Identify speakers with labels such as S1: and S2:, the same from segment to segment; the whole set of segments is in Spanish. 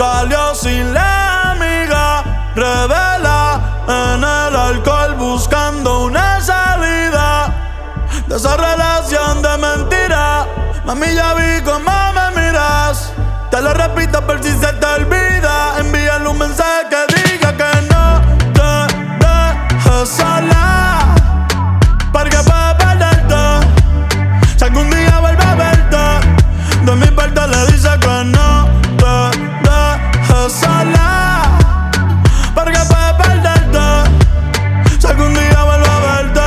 S1: Salió sin la amiga, revela en el alcohol buscando una salida de esa relación de mentira. Mami, ya vi cómo me miras. Te lo repito por si se te olvida. Envíale un mensaje que diga que no te dejes sola, porque puedo perderte si algún día vuelve a verte. De mi parte le dice que no te dejes sola, porque puedo perderte si algún día vuelve a verte.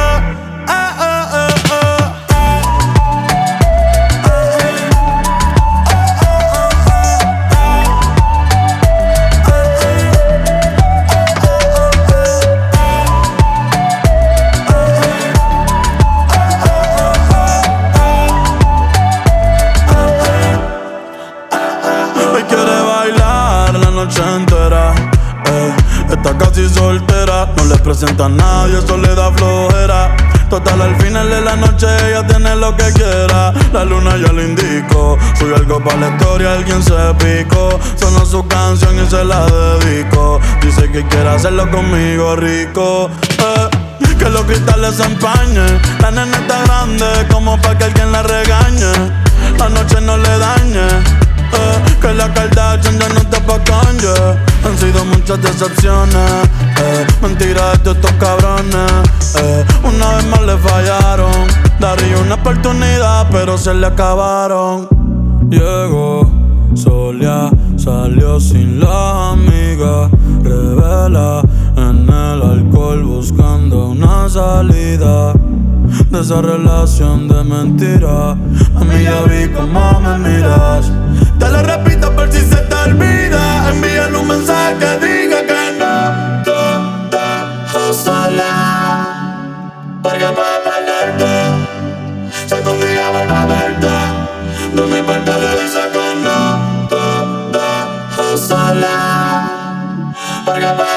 S1: Entera, está casi soltera, no le presenta a nadie, eso le da flojera. Total, al final de la noche ella tiene lo que quiera. La luna ya le indicó, subió algo para la historia, alguien se picó. Sonó su canción y se la dedico. Dice que quiere hacerlo conmigo rico, que los cristales se empañen. La nena está grande como pa' que alguien la regañe. La noche no le dañe, que la Kardashian ya no está pa' Kanye. Han sido muchas decepciones, mentiras de estos cabrones. Una vez más le fallaron, daría una oportunidad pero se le acabaron. Llegó sola, salió sin la amiga, revela en el alcohol buscando una salida de esa relación de mentira. A mí ya vi cómo me miras. Te lo repito por si se te olvida. Envíale un mensaje que diga que no te dejes sola, porque puedo perderte si algún día vuelvo a verte. De mi parte le dice que no te dejes sola, porque puedo